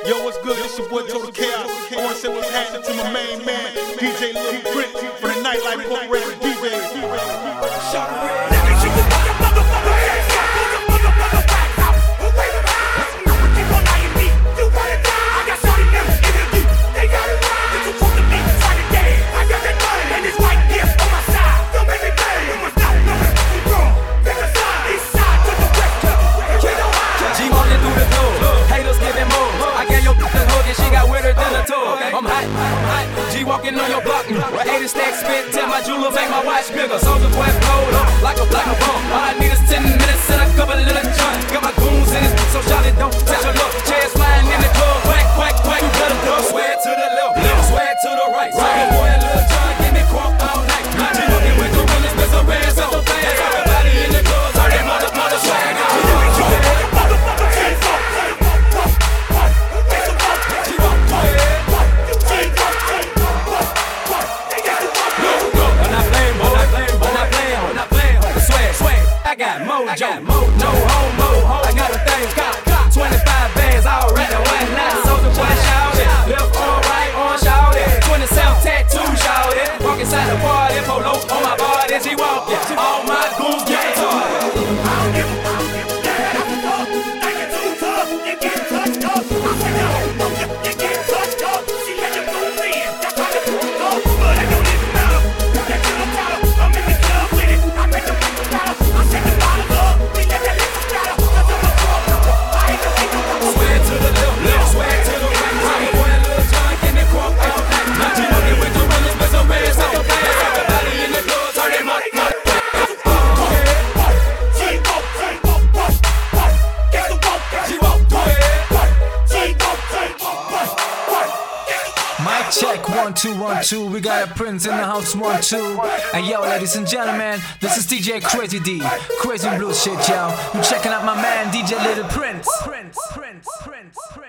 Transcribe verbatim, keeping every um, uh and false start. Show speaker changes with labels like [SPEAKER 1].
[SPEAKER 1] Yo, what's good? This your boy Total Chaos. I wanna say what's happening to my main man, D J Lil Prince from the Nightlife Corporation D Js.
[SPEAKER 2] I'm hot, hot, G walking on your block. eighty stacks spit, tell my jeweler make my watch bigger. Soldier boy explode up like a black bomb. All I need is ten minutes and a couple of little joints. Got my goons in it, so Charlie don't touch your look. Chairs flying in the club, quack, quack, quack. You better go. Swear to the left, left, swear to the right. Soldier boy and Lil Jon, give me crunk all night. G walking with the realest, there's a red so bad. Everybody in the club, turn that mother, mother swag on. I got mojo, mo, no homo. I got a thing, got twenty-five bands already. One night, soldier boy shout it. Left on, right on, shout it. twenty-seven tattoo, shout it. Walk inside the party, polo on my body. She walk, yeah. All my goons get retarded. I don't give a fuck. Yeah, I can talk. I get too tough. You get touched up. I say no, you get touched up. She let you go in. That's how you pull up. But I don't even matter. That you don't matter. I'm in the club with it. I make the people matter. Swear to the left, left, swear to the right. I'm a boy and Lil Jon, give me crunk all night. Now you walking with the realest, with some red so bad. Everybody in the club, turn them up, up.
[SPEAKER 3] Mic check, one, two, one, two. We got a Prince in the house, one, two. And yo, ladies and gentlemen, this is D J Crazy D. Crazy Blues shit, yo. You checking out my man, D J Little Prince. Prince, Prince, Prince, Prince.